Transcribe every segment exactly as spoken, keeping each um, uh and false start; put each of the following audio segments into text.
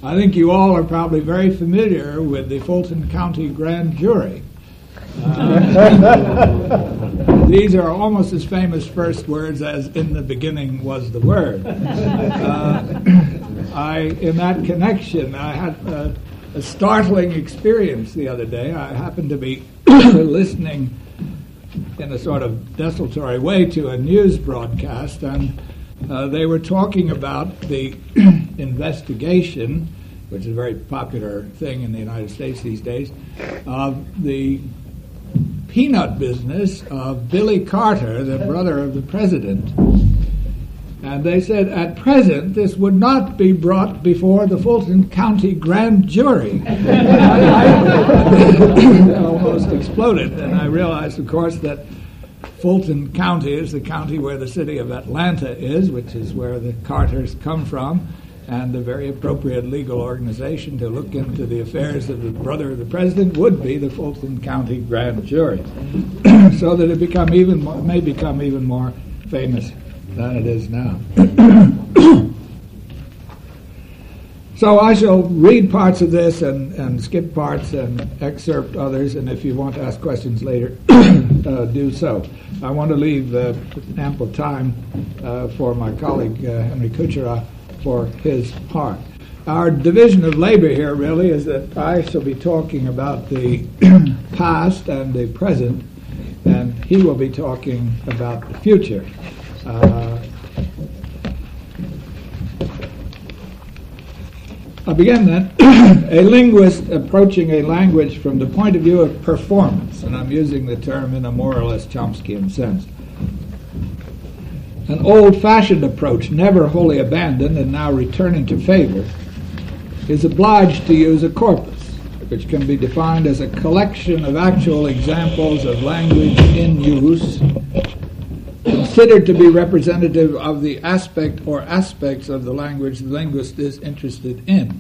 I think you all are probably very familiar with the Fulton County Grand Jury. Uh, these are almost as famous first words as "in the beginning was the Word." Uh, I, in that connection, I had a, a startling experience the other day. I happened to be listening in a sort of desultory way to a news broadcast, and uh, they were talking about the investigation, which is a very popular thing in the United States these days, of the peanut business of Billy Carter, the brother of the president. And they said, at present, this would not be brought before the Fulton County Grand Jury. I, I almost exploded, and I realized, of course, that Fulton County is the county where the city of Atlanta is, which is where the Carters come from, and a very appropriate legal organization to look into the affairs of the brother of the president would be the Fulton County Grand Jury, so that it become even more, may become even more famous than it is now. So I shall read parts of this and, and skip parts and excerpt others, and if you want to ask questions later, uh, do so. I want to leave uh, ample time uh, for my colleague uh, Henry Kuchera for his part. Our division of labor here really is that I shall be talking about the past and the present, and he will be talking about the future. Uh, I begin then, a linguist approaching a language from the point of view of performance, and I'm using the term in a more or less Chomskyan sense. An old-fashioned approach, never wholly abandoned and now returning to favor, is obliged to use a corpus, which can be defined as a collection of actual examples of language in use, considered to be representative of the aspect or aspects of the language the linguist is interested in.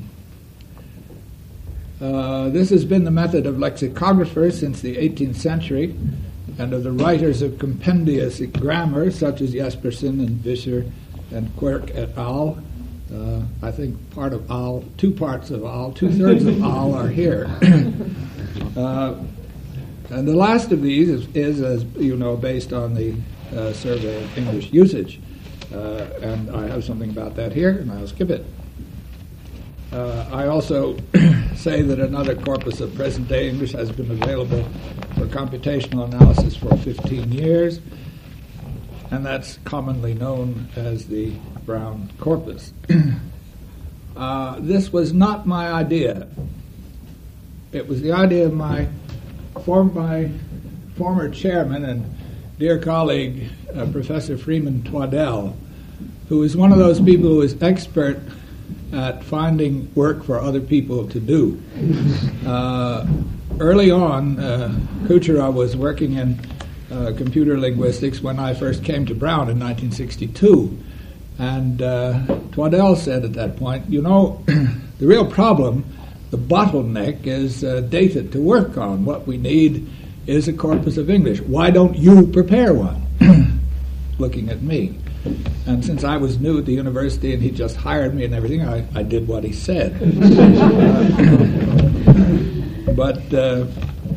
Uh, this has been the method of lexicographers since the eighteenth century, and of the writers of compendious grammar, such as Jespersen and Vischer and Quirk et al. Uh, I think part of al, two parts of al, two-thirds of al are here. uh, and the last of these is, is, as you know, based on the uh, Survey of English Usage. Uh, and I have something about that here, and I'll skip it. Uh, I also say that another corpus of present-day English has been available for computational analysis for fifteen years, and that's commonly known as the Brown corpus. uh, this was not my idea. It was the idea of my, form, my former chairman and dear colleague, uh, Professor Freeman Twaddell, who is one of those people who is expert at finding work for other people to do. Uh, early on, uh, Kuchera was working in uh, computer linguistics when I first came to Brown in nineteen sixty-two. And uh, Twaddell said at that point, you know, the real problem, the bottleneck, is uh, data to work on. What we need is a corpus of English. Why don't you prepare one? Looking at me. And since I was new at the university and he just hired me and everything, I, I did what he said. uh, but uh,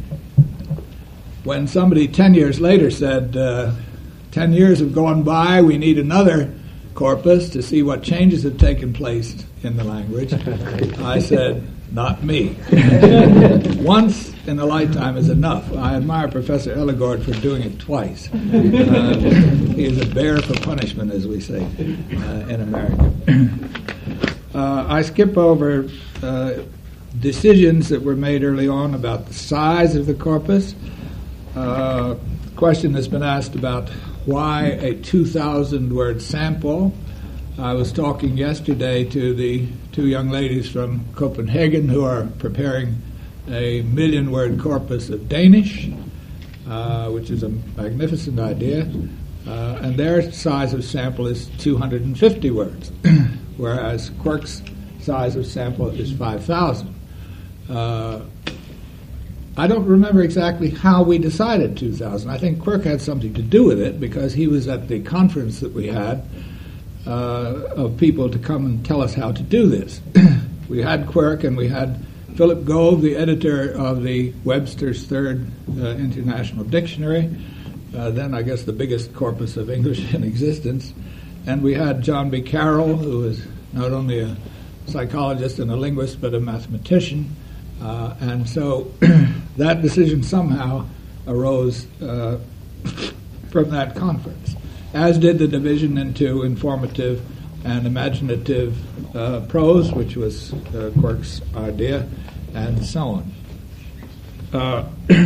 when somebody ten years later said, uh, ten years have gone by, we need another corpus to see what changes have taken place in the language, I said, not me. Once in a lifetime is enough. I admire Professor Ellegord for doing it twice. Uh, he is a bear for punishment, as we say uh, in America. uh, I skip over uh, decisions that were made early on about the size of the corpus. Uh, question has been asked about why a two thousand word sample. I was talking yesterday to the two young ladies from Copenhagen who are preparing a million-word corpus of Danish, uh, which is a magnificent idea, uh, and their size of sample is two hundred fifty words, whereas Quirk's size of sample is five thousand. Uh, I don't remember exactly how we decided two thousand. I think Quirk had something to do with it because he was at the conference that we had uh, of people to come and tell us how to do this. we had Quirk, and we had Philip Gove, the editor of the Webster's Third uh, International Dictionary, uh, then I guess the biggest corpus of English in existence. And we had John B. Carroll, who was not only a psychologist and a linguist, but a mathematician. Uh, and so that decision somehow arose uh, from that conference, as did the division into informative and imaginative uh, prose, which was uh, Quirk's idea, and so on. Uh,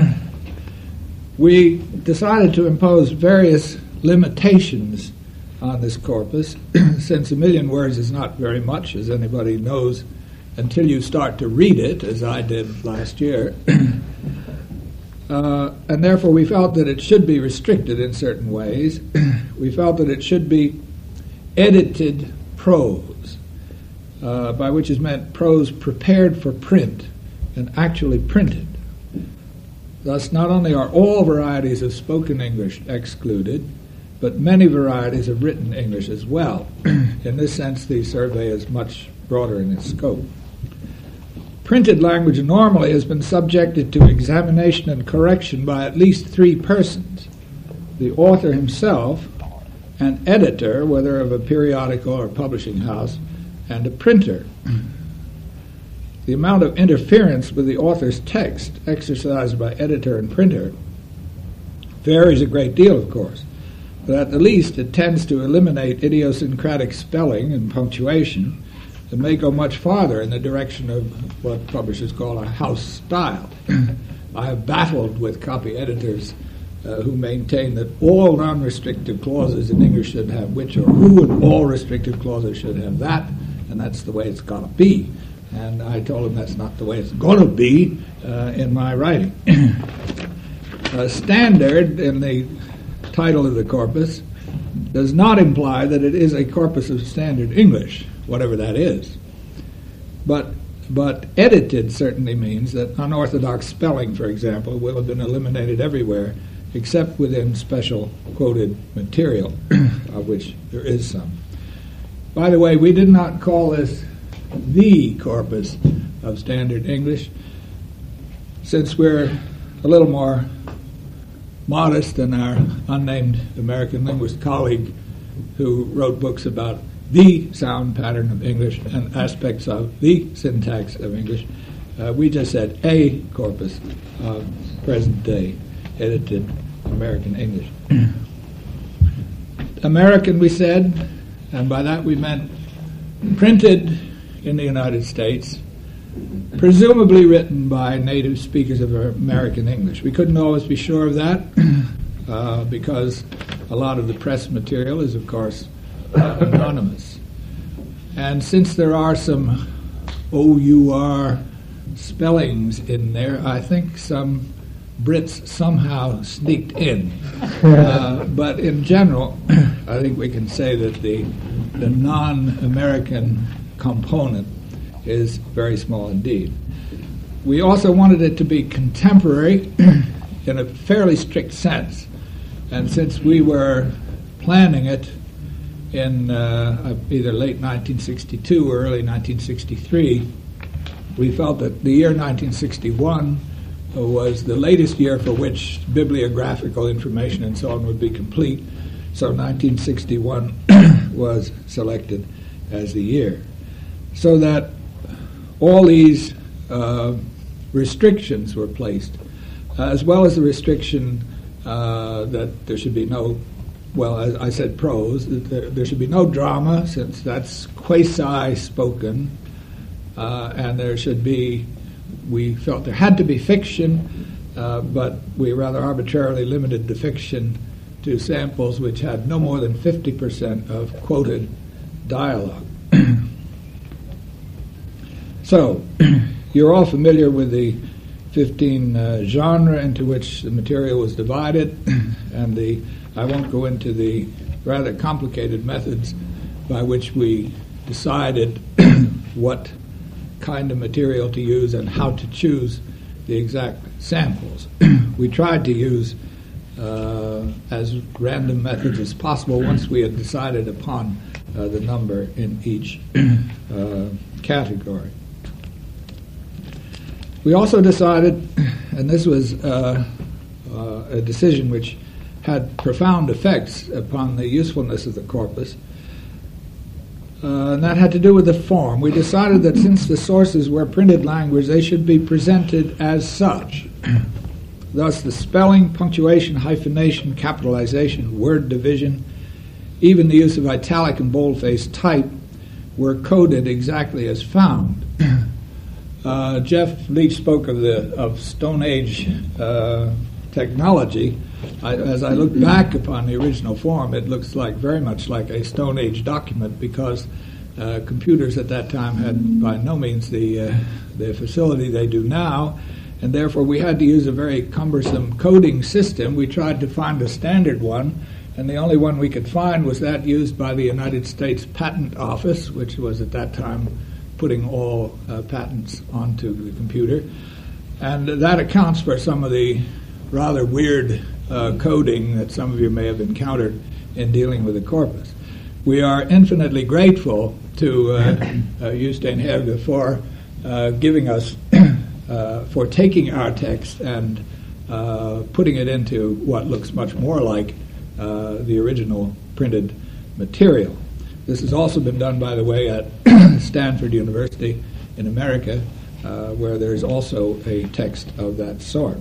we decided to impose various limitations on this corpus, since a million words is not very much, as anybody knows, until you start to read it, as I did last year. uh, and therefore we felt that it should be restricted in certain ways. We felt that it should be edited prose, uh, by which is meant prose prepared for print and actually printed. Thus, not only are all varieties of spoken English excluded, but many varieties of written English as well. In this sense, the survey is much broader in its scope. Printed language normally has been subjected to examination and correction by at least three persons: the author himself, an editor, whether of a periodical or publishing house, and a printer. The amount of interference with the author's text exercised by editor and printer varies a great deal, of course, but at the least it tends to eliminate idiosyncratic spelling and punctuation and may go much farther in the direction of what publishers call a house style. I have battled with copy editors uh, who maintain that all non-restrictive clauses in English should have which or who, and all restrictive clauses should have that, and that's the way it's got to be. And I told him that's not the way it's going to be uh, in my writing. uh, standard, in the title of the corpus, does not imply that it is a corpus of standard English, whatever that is. But, but edited certainly means that unorthodox spelling, for example, will have been eliminated everywhere except within special quoted material, of which there is some. By the way, we did not call this the corpus of standard English, since we're a little more modest than our unnamed American linguist colleague who wrote books about the sound pattern of English and aspects of the syntax of English. Uh, we just said a corpus of present-day edited American English. American, we said, and by that we meant printed in the United States, presumably written by native speakers of American English. We couldn't always be sure of that uh, because a lot of the press material is, of course, uh, anonymous. And since there are some O U R spellings in there, I think some Brits somehow sneaked in. Uh, but in general, I think we can say that the, the non-American component is very small indeed. We also wanted it to be contemporary in a fairly strict sense. And since we were planning it in uh, either late nineteen sixty-two or early nineteen sixty-three, we felt that the year nineteen sixty-one was the latest year for which bibliographical information and so on would be complete. So nineteen sixty-one was selected as the year. So that all these uh, restrictions were placed, uh, as well as the restriction uh, that there should be no, well, as I said prose, that there, there should be no drama, since that's quasi-spoken, uh, and there should be, we felt there had to be fiction, uh, but we rather arbitrarily limited the fiction to samples which had no more than fifty percent of quoted dialogue. So, you're all familiar with the fifteen uh, genre into which the material was divided, and the I won't go into the rather complicated methods by which we decided what kind of material to use and how to choose the exact samples. We tried to use uh, as random methods as possible once we had decided upon uh, the number in each uh, category. We also decided, and this was uh, uh, a decision which had profound effects upon the usefulness of the corpus, uh, and that had to do with the form. We decided that since the sources were printed language, they should be presented as such. Thus, the spelling, punctuation, hyphenation, capitalization, word division, even the use of italic and boldface type were coded exactly as found. Uh, Jeff Leach spoke of the of Stone Age uh, technology. I, as I look back upon the original form, it looks like very much like a Stone Age document, because uh, computers at that time had by no means the uh, the facility they do now, and therefore we had to use a very cumbersome coding system. We tried to find a standard one, and the only one we could find was that used by the United States Patent Office, which was at that time putting all uh, patents onto the computer. And that accounts for some of the rather weird uh, coding that some of you may have encountered in dealing with the corpus. We are infinitely grateful to uh, uh, Jostein Hauge for uh, giving us, uh, for taking our text and uh, putting it into what looks much more like uh, the original printed material. This has also been done, by the way, at Stanford University in America, uh, where there's also a text of that sort.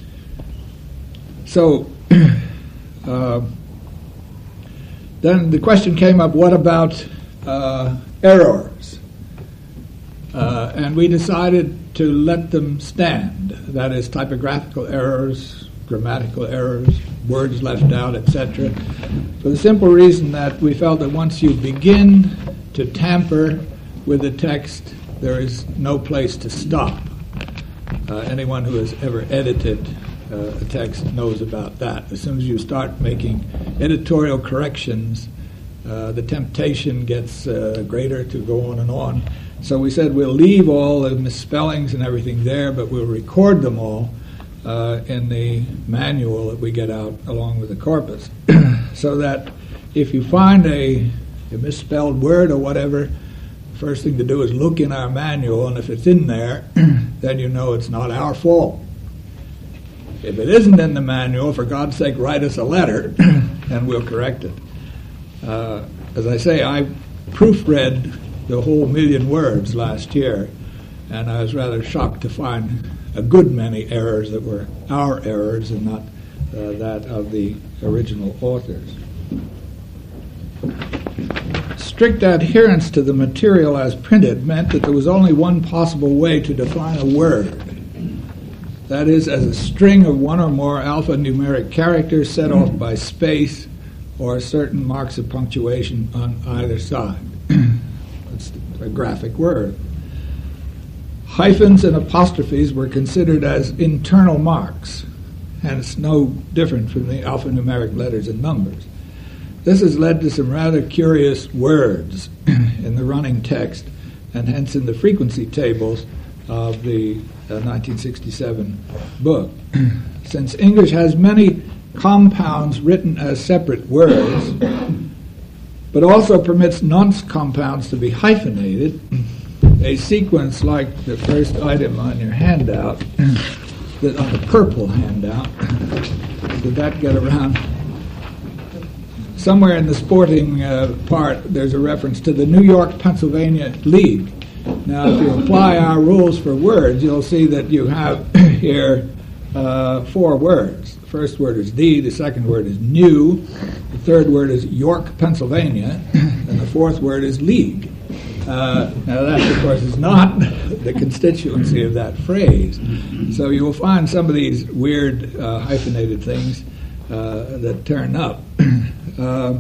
So uh, then the question came up, what about uh, errors? Uh, and we decided to let them stand. That is, typographical errors, grammatical errors, words left out, et cetera, for the simple reason that we felt that once you begin to tamper with the text, there is no place to stop. Uh, anyone who has ever edited uh, a text knows about that. As soon as you start making editorial corrections, uh, the temptation gets uh, greater to go on and on. So we said we'll leave all the misspellings and everything there, but we'll record them all Uh, in the manual that we get out along with the corpus, so that if you find a, a misspelled word or whatever, the first thing to do is look in our manual, and if it's in there, then you know it's not our fault. If it isn't in the manual, for God's sake, write us a letter, and we'll correct it. Uh, as I say, I proofread the whole million words last year, and I was rather shocked to find a good many errors that were our errors and not uh, that of the original authors. Strict adherence to the material as printed meant that there was only one possible way to define a word. That is, as a string of one or more alphanumeric characters set off by space or certain marks of punctuation on either side. That's a graphic word. Hyphens and apostrophes were considered as internal marks, hence no different from the alphanumeric letters and numbers. This has led to some rather curious words in the running text, and hence in the frequency tables of the uh, nineteen sixty-seven book. Since English has many compounds written as separate words, but also permits nonce compounds to be hyphenated, a sequence like the first item on your handout, that on the purple handout, did that get around? Somewhere in the sporting uh, part, there's a reference to the New York, Pennsylvania League. Now, if you apply our rules for words, you'll see that you have here uh, four words. The first word is the, the second word is new, the third word is York, Pennsylvania, and the fourth word is league. Uh, now that, of course, is not the constituency of that phrase. So you will find some of these weird uh, hyphenated things uh, that turn up. Uh,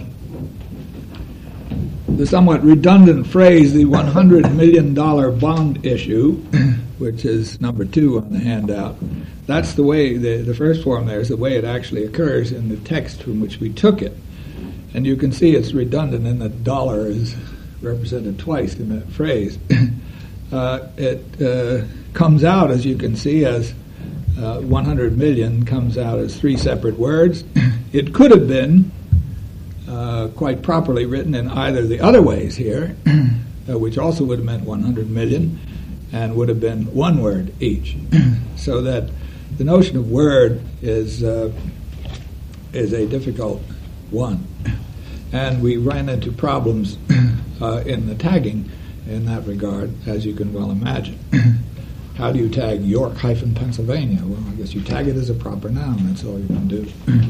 the somewhat redundant phrase, the one hundred million dollars bond issue, which is number two on the handout, that's the way, the, the first form there is the way it actually occurs in the text from which we took it. And you can see it's redundant in that dollar is represented twice in that phrase. uh, it uh, comes out, as you can see, as uh, one hundred million comes out as three separate words. It could have been uh, quite properly written in either the other ways here, uh, which also would have meant one hundred million. and would have been one word each. So that the notion of word is uh, is a difficult one. And we ran into problems uh, in the tagging in that regard, as you can well imagine. How do you tag York hyphen Pennsylvania? Well, I guess you tag it as a proper noun. That's all you can do.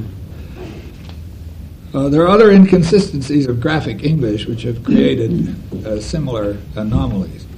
Uh, there are other inconsistencies of graphic English which have created uh, similar anomalies.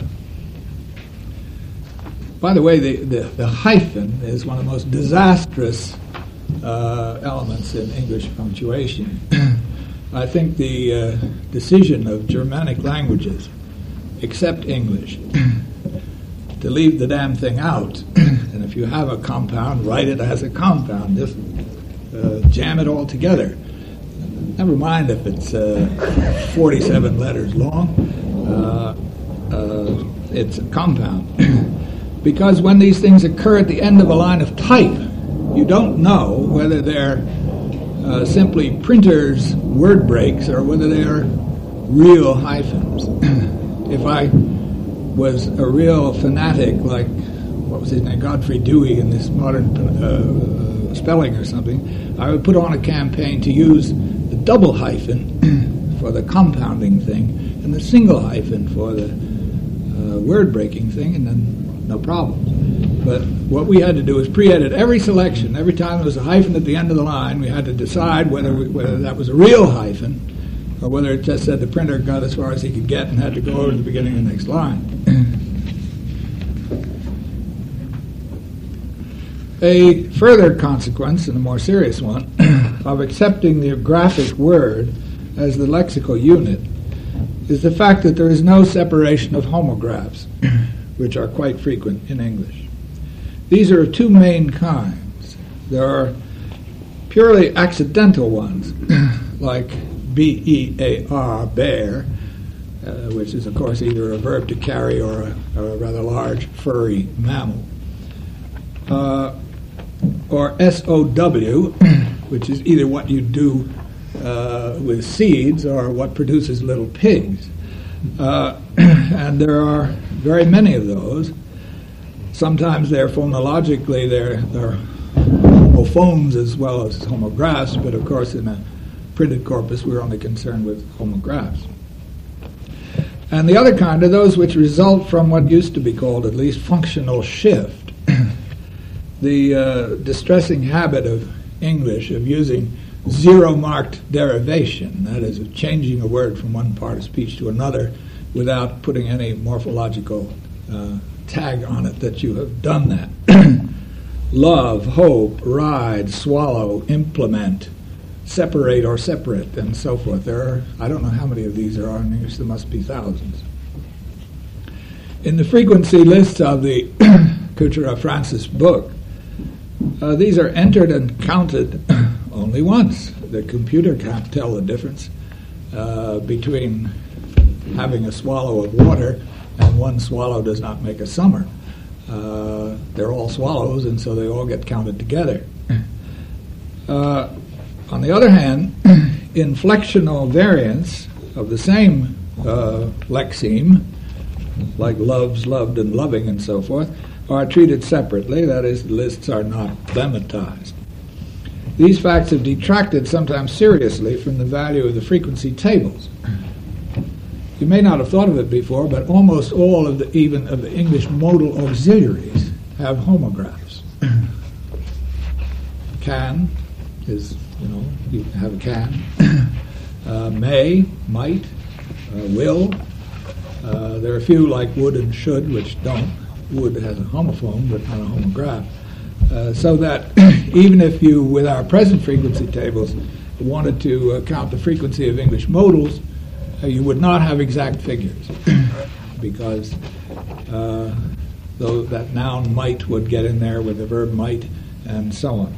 By the way, the, the, the hyphen is one of the most disastrous uh, elements in English punctuation. I think the uh, decision of Germanic languages, except English, to leave the damn thing out, and if you have a compound, write it as a compound, just uh, jam it all together. Never mind if it's uh, forty-seven letters long, uh, uh, it's a compound. Because when these things occur at the end of a line of type, you don't know whether they're uh, simply printers' word breaks or whether they are real hyphens. If I was a real fanatic, like, what was his name, Godfrey Dewey in this modern uh, spelling or something, I would put on a campaign to use the double hyphen for the compounding thing and the single hyphen for the uh, word-breaking thing, and then no problem. But what we had to do was pre-edit every selection. Every time there was a hyphen at the end of the line, we had to decide whether we, whether that was a real hyphen or whether it just said the printer got as far as he could get and had to go over to the beginning of the next line. A further consequence, and a more serious one, of accepting the graphic word as the lexical unit is the fact that there is no separation of homographs, which are quite frequent in English. These are of two main kinds. There are purely accidental ones, like B E A R, bear, uh, which is, of course, either a verb to carry or a, or a rather large, furry mammal. Uh, or S O W, which is either what you do uh, with seeds or what produces little pigs. Uh, and there are very many of those. Sometimes they're phonologically, they're, they're homophones as well as homographs, but of course in a printed corpus we're only concerned with homographs. And the other kind are those which result from what used to be called at least functional shift. The uh, distressing habit of English of using zero-marked derivation, that is, of changing a word from one part of speech to another without putting any morphological uh, tag on it that you have done that. Love, hope, ride, swallow, implement, separate or separate, and so forth. There are, I don't know how many of these there are in English, there must be thousands. In the frequency lists of the Coutura-Francis book, Uh, these are entered and counted only once. The computer can't tell the difference uh, between having a swallow of water and one swallow does not make a summer. Uh, they're all swallows, and so they all get counted together. Uh, on the other hand, inflectional variants of the same uh, lexeme, like loves, loved, and loving, and so forth, are treated separately, that is, the lists are not lemmatized. These facts have detracted sometimes seriously from the value of the frequency tables. You may not have thought of it before, but almost all of the, even of the English modal auxiliaries have homographs. Can is, you know, you have a can. uh, may, might, uh, will. Uh, there are a few like would and should, which don't. Would has a homophone, but not a homograph. Uh, so that even if you, with our present frequency tables, wanted to uh, count the frequency of English modals, uh, you would not have exact figures, because uh, though that noun might would get in there with the verb might, and so on.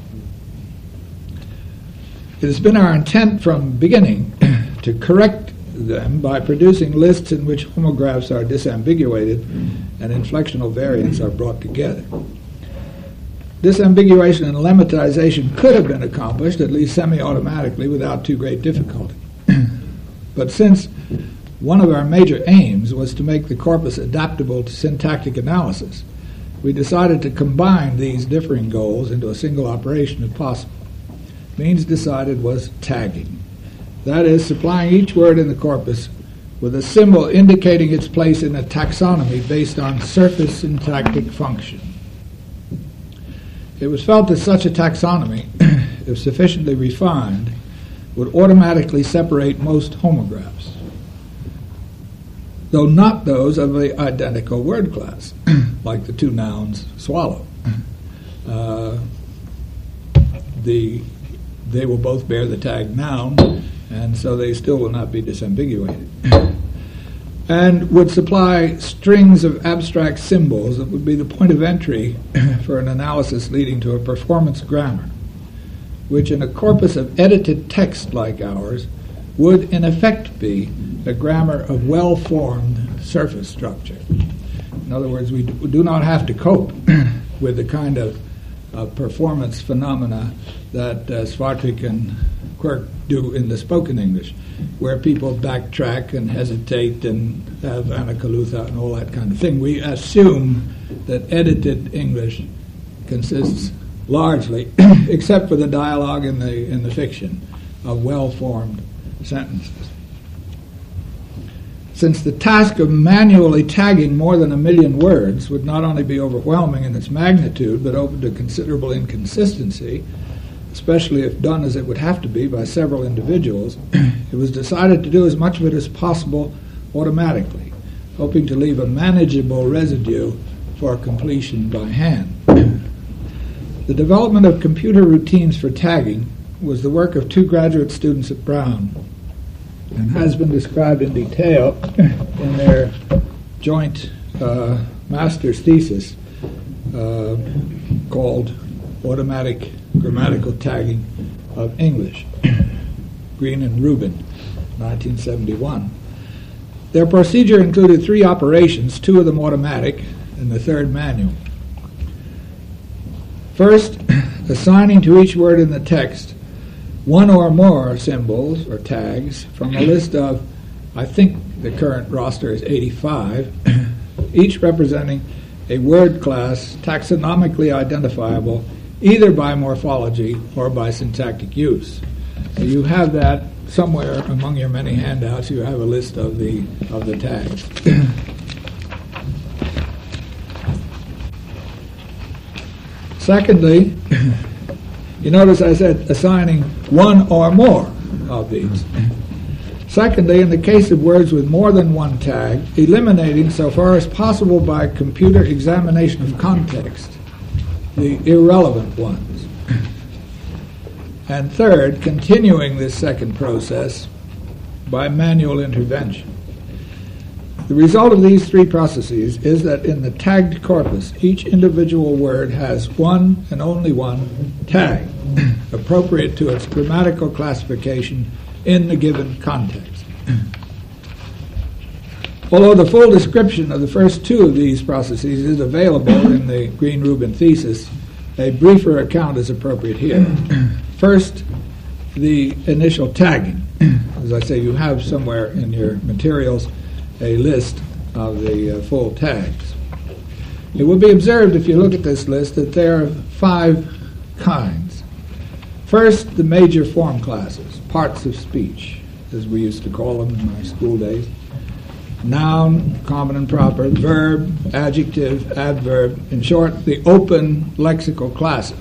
It has been our intent from beginning to correct them by producing lists in which homographs are disambiguated and inflectional variants are brought together. Disambiguation and lemmatization could have been accomplished, at least semi-automatically, without too great difficulty. But since one of our major aims was to make the corpus adaptable to syntactic analysis. We decided to combine these differing goals into a single operation if possible. Means decided was tagging. That is, supplying each word in the corpus with a symbol indicating its place in a taxonomy based on surface syntactic function. It was felt that such a taxonomy, if sufficiently refined, would automatically separate most homographs, though not those of the identical word class, like the two nouns swallow. Uh, the, they will both bear the tag noun, and so they still will not be disambiguated. And would supply strings of abstract symbols that would be the point of entry for an analysis leading to a performance grammar, which in a corpus of edited text like ours would in effect be a grammar of well-formed surface structure. In other words, we do not have to cope with the kind of uh, performance phenomena that uh, Swartwick and Quirk do in the spoken English, where people backtrack and hesitate and have anakalutha and all that kind of thing. We assume that edited English consists largely, except for the dialogue in the in the fiction, of well-formed sentences. Since the task of manually tagging more than a million words would not only be overwhelming in its magnitude, but open to considerable inconsistency, especially if done as it would have to be by several individuals, it was decided to do as much of it as possible automatically, hoping to leave a manageable residue for completion by hand. The development of computer routines for tagging was the work of two graduate students at Brown and has been described in detail in their joint uh, master's thesis uh, called Automatic Grammatical Tagging of English, Green and Rubin, nineteen seventy-one. Their procedure included three operations, two of them automatic and the third manual. First, assigning to each word in the text one or more symbols or tags from a list of, I think the current roster is eighty-five, each representing a word class taxonomically identifiable either by morphology or by syntactic use. So you have that somewhere among your many handouts. You have a list of the of the tags. Secondly, you notice I said assigning one or more of these. Secondly, in the case of words with more than one tag, eliminating so far as possible by computer examination of context the irrelevant ones. And third, continuing this second process by manual intervention. The result of these three processes is that in the tagged corpus, each individual word has one and only one tag, appropriate to its grammatical classification in the given context. Although the full description of the first two of these processes is available in the Green-Rubin thesis, a briefer account is appropriate here. First, the initial tagging. As I say, you have somewhere in your materials a list of the uh, full tags. It will be observed, if you look at this list, that there are five kinds. First, the major form classes, parts of speech, as we used to call them in my school days. Noun, common and proper, verb, adjective, adverb, in short, the open lexical classes.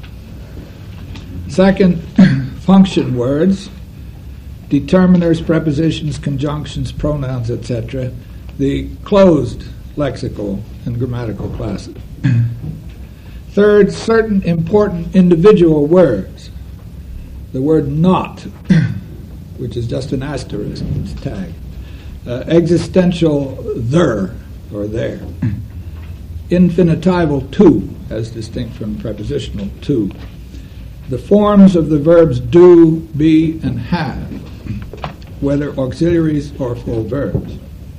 Second, function words, determiners, prepositions, conjunctions, pronouns, et cetera, the closed lexical and grammatical classes. Third, certain important individual words. The word not, which is just an asterisk, it's tagged. Uh, existential there, or there. Infinitival to, as distinct from prepositional to. The forms of the verbs do, be, and have, whether auxiliaries or full verbs.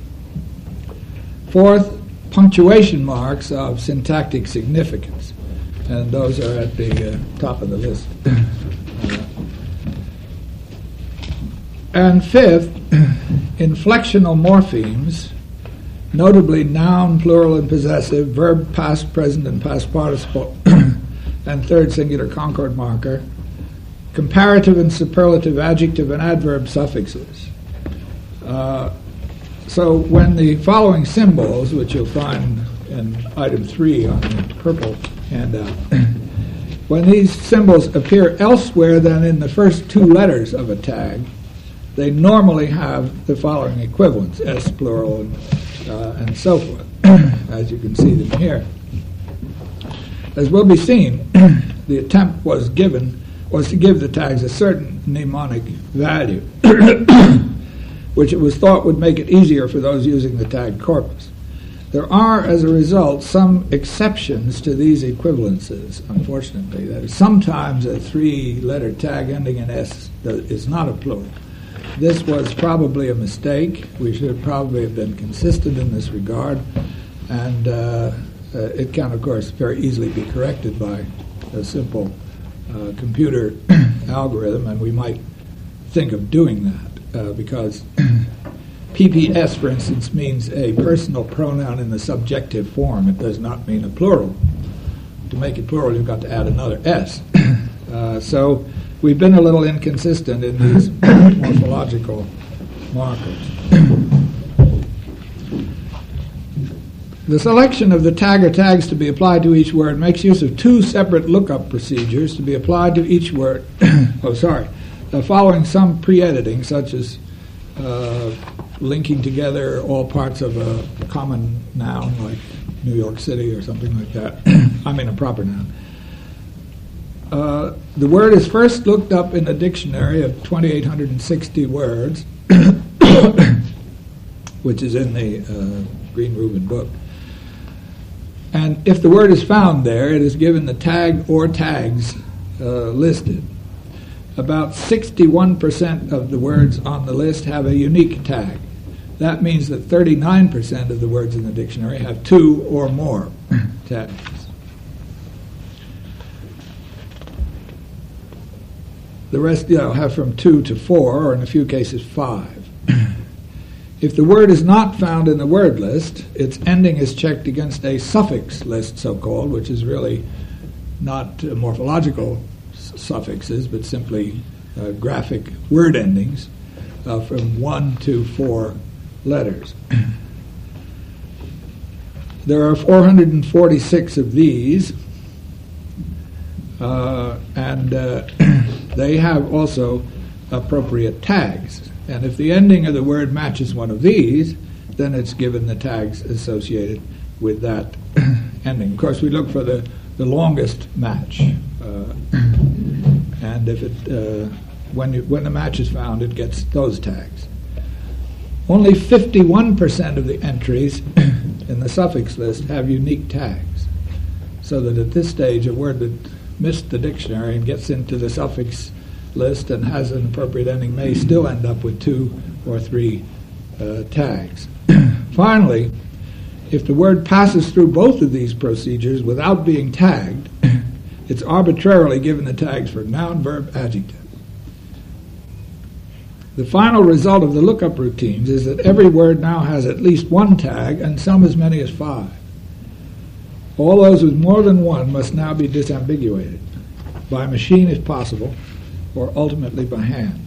Fourth, punctuation marks of syntactic significance, and those are at the uh, top of the list. uh, and fifth, inflectional morphemes, notably noun, plural, and possessive, verb, past, present, and past participle, and third singular concord marker, comparative and superlative adjective and adverb suffixes. Uh, so when the following symbols, which you'll find in item three on the purple handout, when these symbols appear elsewhere than in the first two letters of a tag, they normally have the following equivalents, S plural and, uh, and so forth, as you can see them here. As will be seen, the attempt was given was to give the tags a certain mnemonic value, which it was thought would make it easier for those using the tag corpus. There are, as a result, some exceptions to these equivalences, unfortunately. That is, sometimes a three-letter tag ending in S is not a plural. This was probably a mistake. We should probably have been consistent in this regard, and uh, uh, it can, of course, very easily be corrected by a simple uh, computer algorithm, and we might think of doing that, uh, because P P S, for instance, means a personal pronoun in the subjective form. It does not mean a plural. To make it plural, you've got to add another S. Uh, so we've been a little inconsistent in these morphological markers. The selection of the tag or tags to be applied to each word makes use of two separate lookup procedures to be applied to each word. oh, sorry. Uh, following some pre-editing, such as uh, linking together all parts of a common noun, like New York City or something like that. I mean a proper noun. Uh, the word is first looked up in a dictionary of two thousand eight hundred sixty words, which is in the uh, Green Rubin book. And if the word is found there, it is given the tag or tags uh, listed. About sixty-one percent of the words on the list have a unique tag. That means that thirty-nine percent of the words in the dictionary have two or more tags. The rest, you know, have from two to four, or in a few cases, five. If the word is not found in the word list, its ending is checked against a suffix list, so-called, which is really not uh, morphological s- suffixes, but simply uh, graphic word endings uh, from one to four letters. There are four hundred forty-six of these, uh, and uh, they have also appropriate tags. And if the ending of the word matches one of these, then it's given the tags associated with that ending. Of course, we look for the, the longest match. Uh, and if it uh, when, you, when the match is found, it gets those tags. Only fifty-one percent of the entries in the suffix list have unique tags, so that at this stage, a word that missed the dictionary and gets into the suffix list and has an appropriate ending may still end up with two or three uh, tags. Finally, if the word passes through both of these procedures without being tagged, it's arbitrarily given the tags for noun, verb, adjective. The final result of the lookup routines is that every word now has at least one tag, and some as many as five. All those with more than one must now be disambiguated, by machine if possible, or ultimately by hand.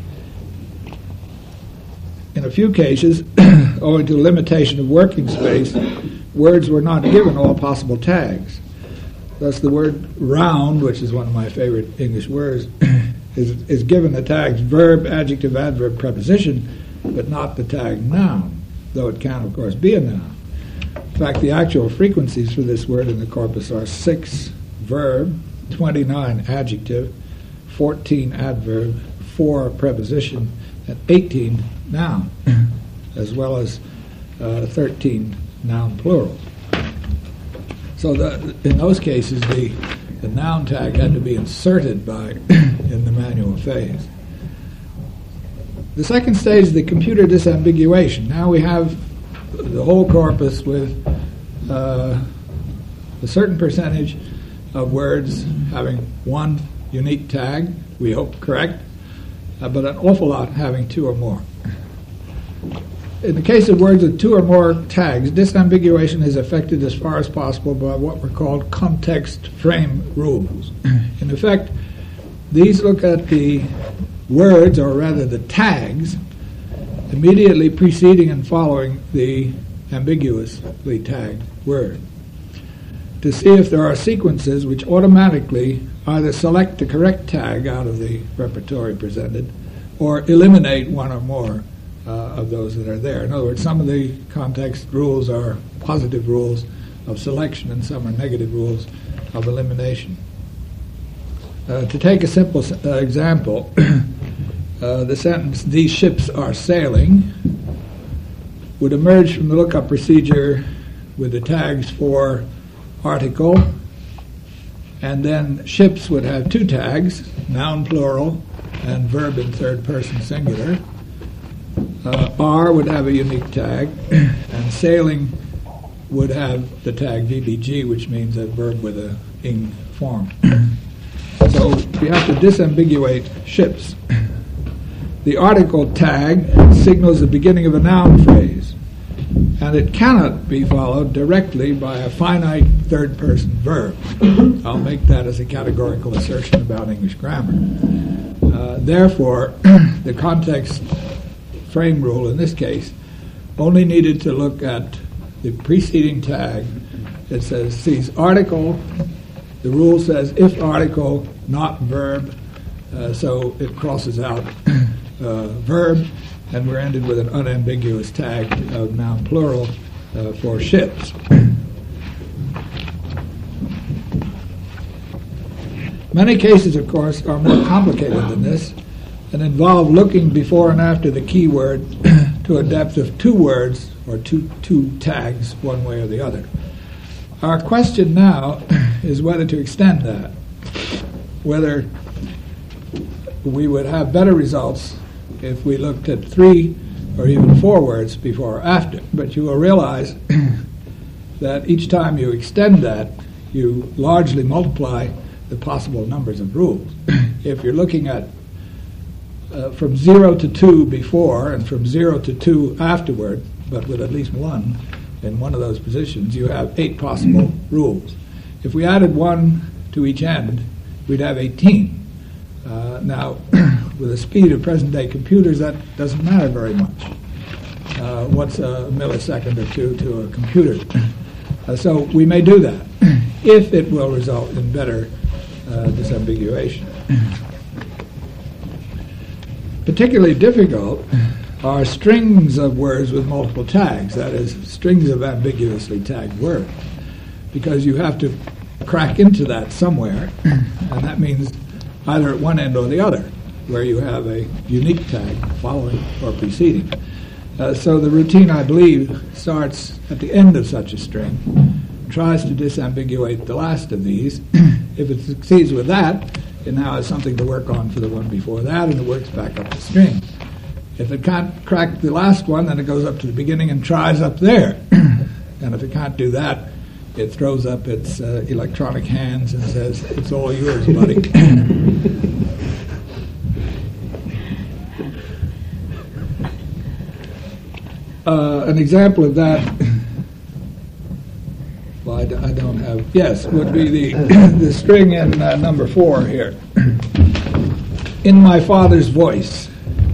In a few cases, owing to limitation of working space, words were not given all possible tags. Thus the word round, which is one of my favorite English words, is, is given the tags verb, adjective, adverb, preposition, but not the tag noun, though it can, of course, be a noun. In fact, the actual frequencies for this word in the corpus are six verb, twenty-nine adjective, fourteen adverb, four preposition, and eighteen noun, as well as uh, thirteen noun plural. So the, in those cases, the, the noun tag had to be inserted by in the manual phase. The second stage is the computer disambiguation. Now we have the whole corpus with uh, a certain percentage of words having one unique tag, we hope correct, uh, but an awful lot having two or more. In the case of words with two or more tags, disambiguation is effected as far as possible by what were called context frame rules. In effect, these look at the words, or rather the tags, immediately preceding and following the ambiguously tagged word, to see if there are sequences which automatically either select the correct tag out of the repertory presented or eliminate one or more uh, of those that are there. In other words, some of the context rules are positive rules of selection and some are negative rules of elimination. Uh, to take a simple uh, example, uh, the sentence, "these ships are sailing," would emerge from the lookup procedure with the tags for article, and then ships would have two tags, noun plural and verb in third person singular. Uh, are would have a unique tag, and sailing would have the tag V B G, which means a verb with a ing form. So we have to disambiguate ships. The article tag signals the beginning of a noun phrase, and it cannot be followed directly by a finite third-person verb. I'll make that as a categorical assertion about English grammar. Uh, therefore, the context frame rule in this case only needed to look at the preceding tag that says, sees article. The rule says if article, not verb, uh, so it crosses out uh, verb, and we're ended with an unambiguous tag of noun plural uh, for ships. Many cases, of course, are more complicated than this and involve looking before and after the keyword to a depth of two words or two, two tags, one way or the other. Our question now is whether to extend that, whether we would have better results if we looked at three or even four words before or after. But you will realize that each time you extend that, you largely multiply the possible numbers of rules. If you're looking at uh, from zero to two before and from zero to two afterward, but with at least one in one of those positions, you have eight possible rules. If we added one to each end, we'd have eighteen. Uh, now, with the speed of present-day computers, that doesn't matter very much. Uh, what's a millisecond or two to a computer? Uh, so we may do that if it will result in better uh, disambiguation. Particularly difficult are strings of words with multiple tags, that is, strings of ambiguously tagged words, because you have to crack into that somewhere, and that means either at one end or the other, where you have a unique tag following or preceding. Uh, so the routine, I believe, starts at the end of such a string, tries to disambiguate the last of these. If it succeeds with that, it now has something to work on for the one before that, and it works back up the string. If it can't crack the last one, then it goes up to the beginning and tries up there. And if it can't do that, it throws up its uh, electronic hands and says, "It's all yours, buddy." uh, an example of that, well, I, d- I don't have, yes, would be the, the string in uh, number four here. In my father's voice.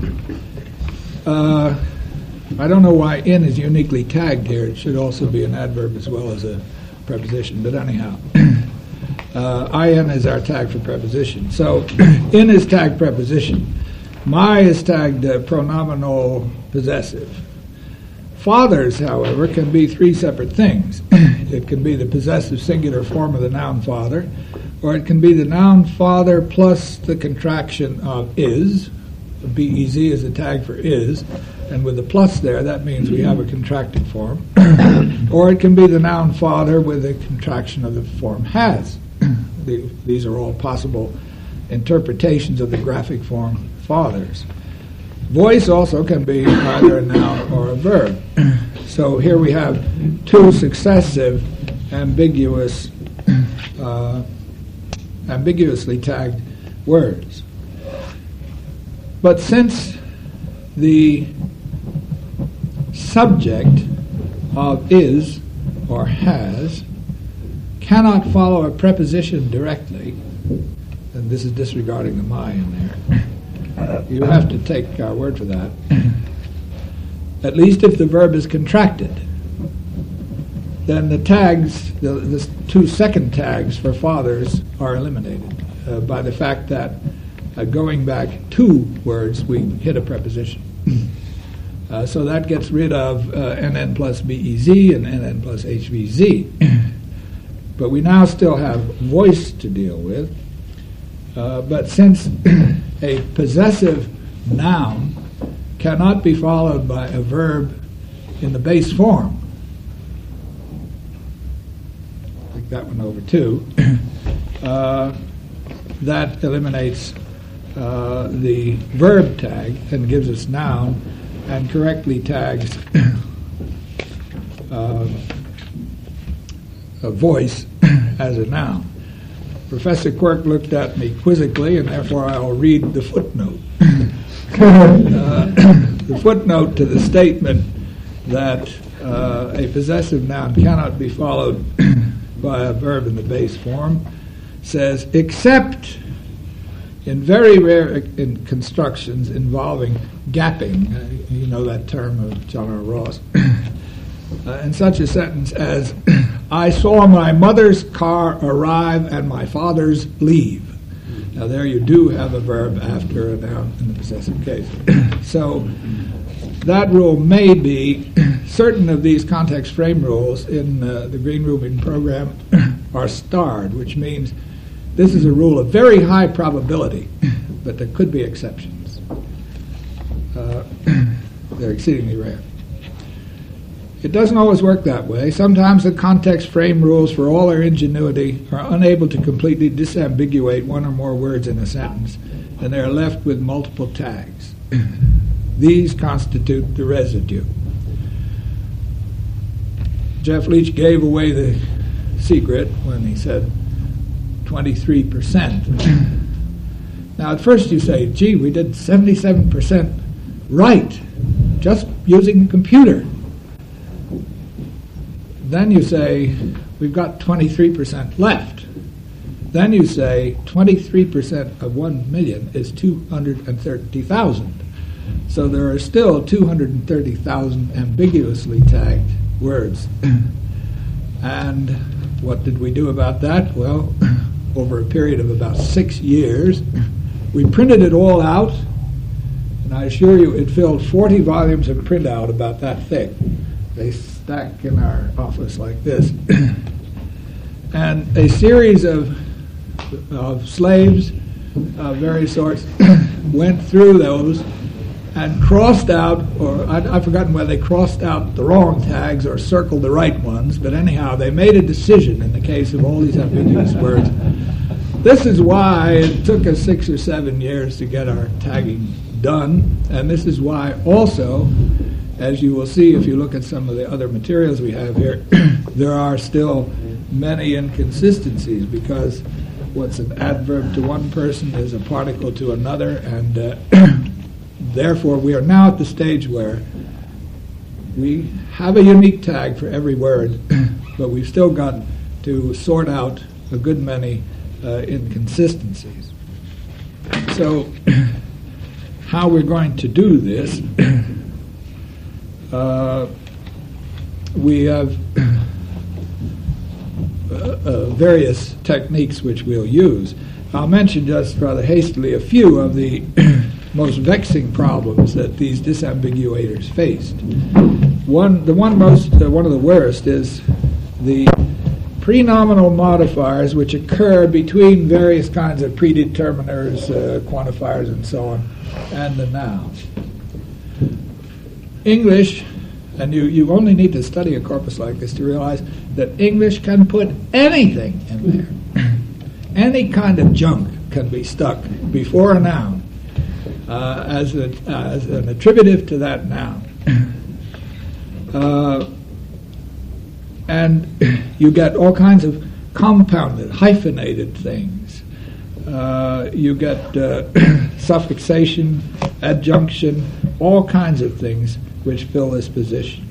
Uh, I don't know why in is uniquely tagged here. It should also be an adverb as well as a preposition, but anyhow. uh, in is our tag for preposition. So in is tagged preposition. My is tagged uh, pronominal possessive. Fathers, however, can be three separate things. It can be the possessive singular form of the noun father, or it can be the noun father plus the contraction of is. B E Z is a tag for is, and with the plus there, that means we have a contracted form. Or it can be the noun father with a contraction of the form has. the, these are all possible interpretations of the graphic form fathers. Voice also can be either a noun or a verb. So here we have two successive ambiguous, uh, ambiguously tagged words. But since the subject of is or has cannot follow a preposition directly, and this is disregarding the my in there. You have to take our word for that. At least if the verb is contracted, then the tags, the, the two second tags for fathers are eliminated uh, by the fact that uh, going back two words, we hit a preposition. Uh, so that gets rid of uh, N N plus B E Z and N N plus H V Z. But we now still have voice to deal with. Uh, but since a possessive noun cannot be followed by a verb in the base form, take that one over too, uh, that eliminates uh, the verb tag and gives us noun, and correctly tags uh, a voice as a noun. Professor Quirk looked at me quizzically, and therefore I'll read the footnote. uh, the footnote to the statement that uh, a possessive noun cannot be followed by a verb in the base form says, except in very rare in constructions involving gapping, uh, you know that term of John R. Ross, uh, in such a sentence as, I saw my mother's car arrive and my father's leave. Now there you do have a verb after a noun in the possessive case. So that rule may be, certain of these context frame rules in uh, the Green Rubin program are starred, which means this is a rule of very high probability, but there could be exceptions. Uh, they're exceedingly rare. It doesn't always work that way. Sometimes the context frame rules, for all their ingenuity, are unable to completely disambiguate one or more words in a sentence, and they are left with multiple tags. These constitute the residue. Jeff Leach gave away the secret when he said twenty-three percent. Now, at first you say, gee, we did seventy-seven percent right, just using the computer. Then you say, we've got twenty-three percent left. Then you say, twenty-three percent of one million is two hundred thirty thousand. So there are still two hundred thirty thousand ambiguously tagged words. And what did we do about that? Well, over a period of about six years, we printed it all out, and I assure you it filled forty volumes of printout about that thick. They stack in our office like this. And a series of, of slaves of various sorts went through those and crossed out, or I, I've forgotten whether they crossed out the wrong tags or circled the right ones, but anyhow, they made a decision in the case of all these ambiguous words. This is why it took us six or seven years to get our tagging done, and this is why also, as you will see if you look at some of the other materials we have here, there are still many inconsistencies, because what's an adverb to one person is a particle to another, and uh, therefore we are now at the stage where we have a unique tag for every word, but we've still got to sort out a good many uh, inconsistencies. So how we're going to do this, uh, we have uh, uh, various techniques which we'll use. I'll mention just rather hastily a few of the most vexing problems that these disambiguators faced. One, the one most, uh, one of the worst is the prenominal modifiers which occur between various kinds of predeterminers, uh, quantifiers, and so on, and the noun. English, and you, you only need to study a corpus like this to realize that English can put anything in there. Any kind of junk can be stuck before a noun uh, as, a, as an attributive to that noun. Uh, and you get all kinds of compounded, hyphenated things. Uh, you get uh, suffixation, adjunction, all kinds of things which fill this position.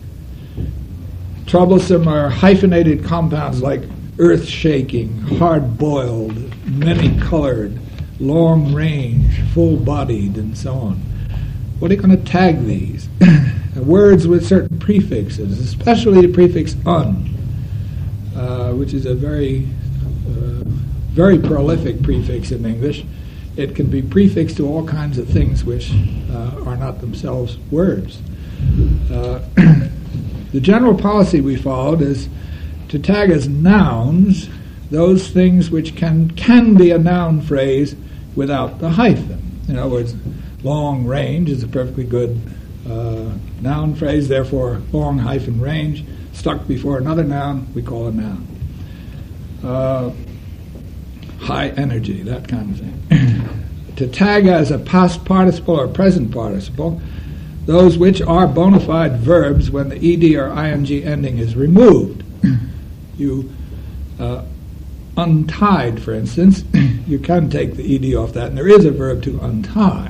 Troublesome are hyphenated compounds like earth-shaking, hard-boiled, many-colored, long-range, full-bodied, and so on. What are you going to tag these? Words with certain prefixes, especially the prefix un, uh, which is a very, uh, very prolific prefix in English. It can be prefixed to all kinds of things which uh, are not themselves words. Uh, the general policy we followed is to tag as nouns those things which can can be a noun phrase without the hyphen. In other words, long range is a perfectly good uh, noun phrase, therefore long hyphen range, stuck before another noun, we call a noun. Uh, high energy, that kind of thing. To tag as a past participle or present participle those which are bona fide verbs when the ed or ing ending is removed. You uh, untied, for instance, you can take the ed off that, and there is a verb to untie.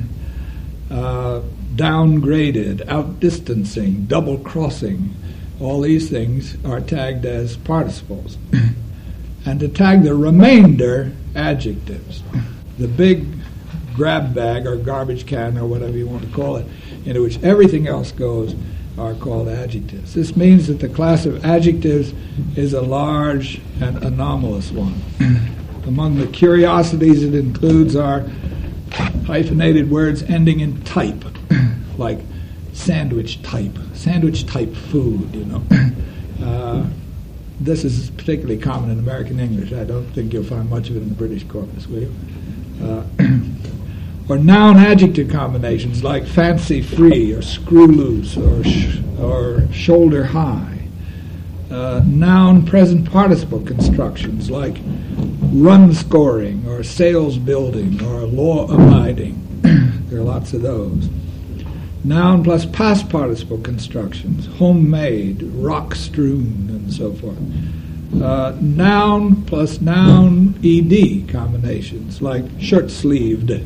Uh, downgraded, outdistancing, double-crossing, all these things are tagged as participles. And to tag the remainder, adjectives. The big grab bag or garbage can or whatever you want to call it, into which everything else goes, are called adjectives. This means that the class of adjectives is a large and anomalous one. Among the curiosities it includes are hyphenated words ending in type, like sandwich type, sandwich type food, you know. Uh, this is particularly common in American English. I don't think you'll find much of it in the British corpus, will you? Uh, or noun-adjective combinations like fancy-free or screw-loose or, sh- or shoulder-high. Uh, noun-present participle constructions like run-scoring or sales-building or law-abiding. There are lots of those. Noun plus past participle constructions, homemade, rock-strewn, and so forth. Uh, noun plus noun-ed combinations like shirt-sleeved.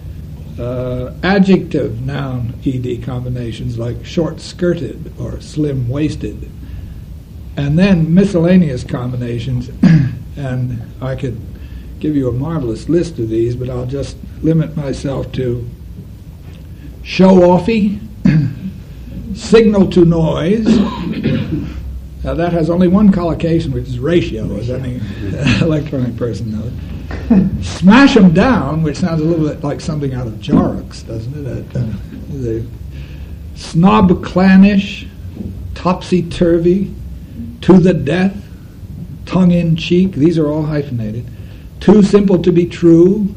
Uh, adjective noun ed combinations like short-skirted or slim-waisted, and then miscellaneous combinations. And I could give you a marvelous list of these, but I'll just limit myself to show-offy, signal to noise. Now that has only one collocation, which is ratio, as any electronic person knows. Smash 'em down, which sounds a little bit like something out of Jorrocks, doesn't it? Uh, uh, the snob clannish, topsy-turvy, to the death, tongue-in-cheek, these are all hyphenated. Too simple to be true,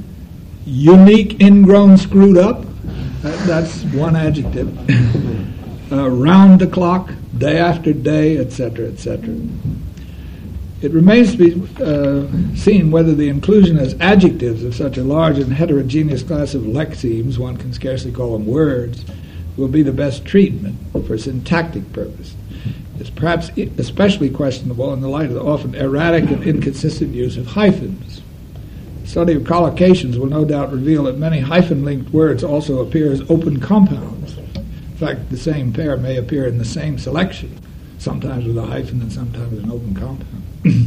unique, ingrown, screwed up, that, that's one adjective. uh, round the clock, day after day, et cetera, et cetera. It remains to be uh, seen whether the inclusion as adjectives of such a large and heterogeneous class of lexemes, one can scarcely call them words, will be the best treatment for syntactic purpose. It's perhaps especially questionable in the light of the often erratic and inconsistent use of hyphens. Study of collocations will no doubt reveal that many hyphen-linked words also appear as open compounds. In fact, the same pair may appear in the same selection, sometimes with a hyphen and sometimes with an open compound.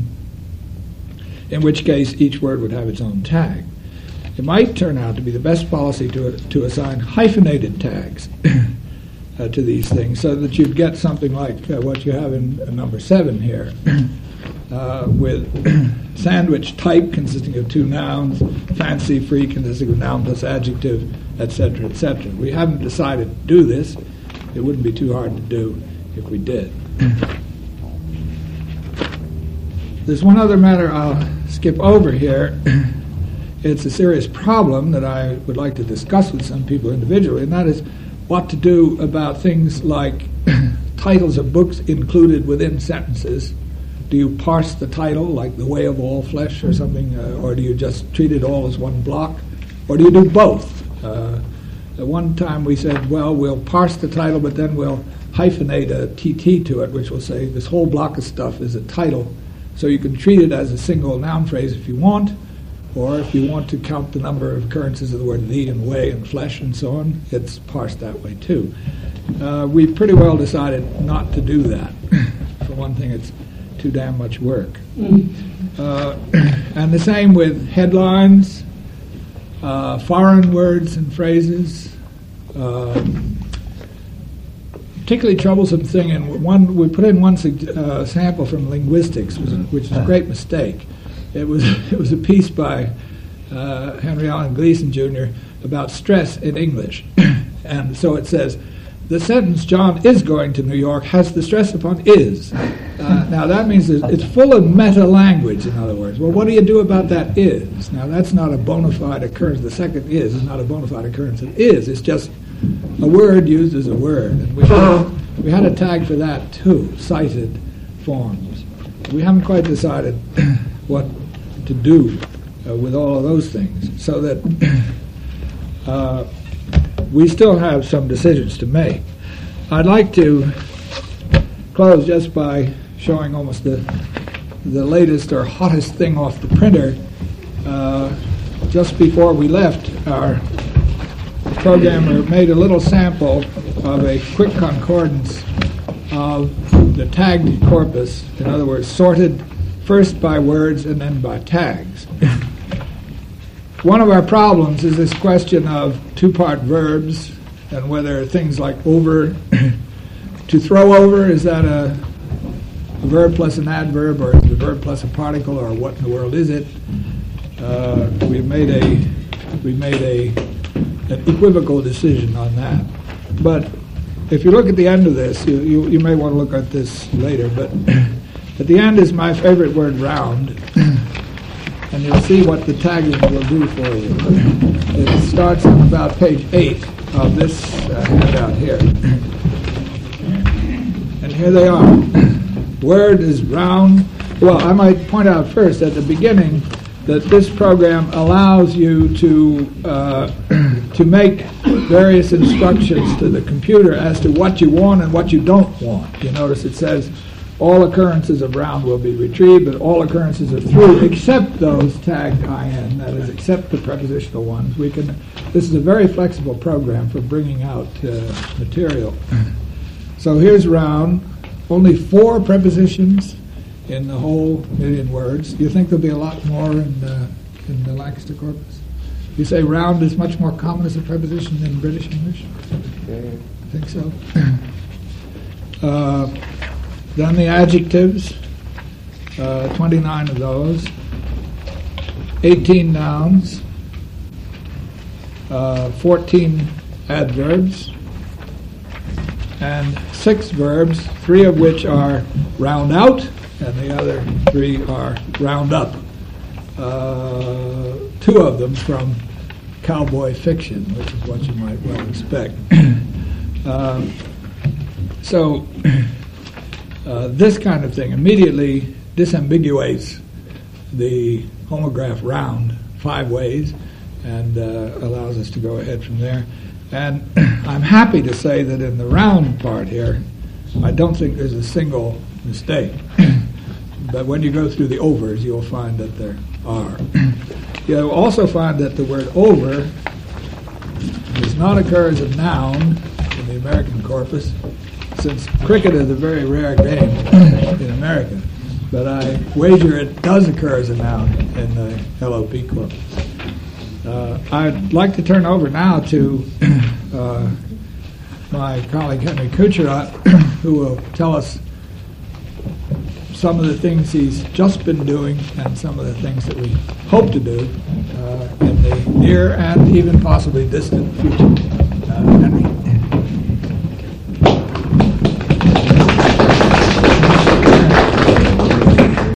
In which case, each word would have its own tag. It might turn out to be the best policy to, to assign hyphenated tags uh, to these things, so that you'd get something like uh, what you have in uh, number seven here, uh, with sandwich type consisting of two nouns, fancy free consisting of noun plus adjective, et cetera, et cetera. We haven't decided to do this. It wouldn't be too hard to do if we did. There's one other matter I'll skip over here. It's a serious problem that I would like to discuss with some people individually, and that is what to do about things like titles of books included within sentences. Do you parse the title, like The Way of All Flesh or something, uh, or do you just treat it all as one block? Or do you do both? Uh, at one time we said, well, we'll parse the title, but then we'll hyphenate a T T to it, which will say this whole block of stuff is a title. So you can treat it as a single noun phrase if you want, Or if you want to count the number of occurrences of the word thee and way and flesh and so on, it's parsed that way too. Uh, we pretty well decided not to do that. For one thing, it's too damn much work. Uh, and the same with headlines, uh, foreign words and phrases. Uh, particularly troublesome thing, and one we put in one uh, sample from linguistics, which, which is a great mistake. It was it was a piece by uh, Henry Allen Gleason Junior about stress in English, and so it says, the sentence "John is going to New York" has the stress upon "is." Uh, now that means it's full of meta language. In other words, well, what do you do about that "is"? Now that's not a bona fide occurrence. The second "is" is not a bona fide occurrence. It is. It's just a word used as a word, and we had, we had a tag for that too. Cited forms. We haven't quite decided what to do uh, with all of those things, so that uh, we still have some decisions to make. I'd like to close just by showing almost the the latest or hottest thing off the printer. Uh, just before we left, our programmer made a little sample of a quick concordance of the tagged corpus, in other words, sorted first by words and then by tags. One of our problems is this question of two-part verbs and whether things like over, to throw over, is that a, a verb plus an adverb, or is it a verb plus a particle, or what in the world is it? Uh, we made a we made a an equivocal decision on that. But if you look at the end of this, you, you, you may want to look at this later, but at the end is my favorite word, round, and you'll see what the tagging will do for you. It starts on about page eight of this uh, handout here. And here they are. Word is round. Well, I might point out first at the beginning that this program allows you to uh, to make various instructions to the computer as to what you want and what you don't want. You notice it says all occurrences of round will be retrieved, but all occurrences of through, except those tagged in, that is, except the prepositional ones. We can. This is a very flexible program for bringing out uh, material. So here's round. Only four prepositions in the whole million words. Do you think there'll be a lot more in the, in the Lancaster corpus? You say round is much more common as a preposition than British English? Okay. I think so. uh, then the adjectives, uh, twenty-nine of those, eighteen nouns, uh, fourteen adverbs, and six verbs, three of which are round out, and the other three are round up. Uh, two of them from cowboy fiction, which is what you might well expect. uh, so uh, this kind of thing immediately disambiguates the homograph round five ways and uh, allows us to go ahead from there. And I'm happy to say that in the round part here, I don't think there's a single mistake. But when you go through the overs, you'll find that there are. You'll also find that the word over does not occur as a noun in the American corpus, since cricket is a very rare game in America. But I wager it does occur as a noun in the L O P corpus. Uh, I'd like to turn over now to uh, my colleague Henry Kucherot, who will tell us some of the things he's just been doing and some of the things that we hope to do uh, in the near and even possibly distant future.